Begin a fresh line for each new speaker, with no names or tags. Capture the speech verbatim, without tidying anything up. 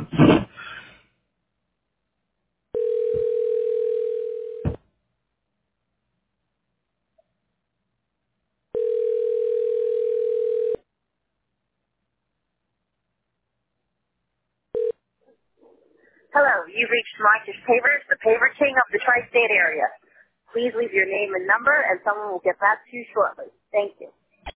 Hello, you've reached Marcus Pavers, the paver king of the tri-state area. Please leave your name and number, and someone will get back to you shortly. Thank you.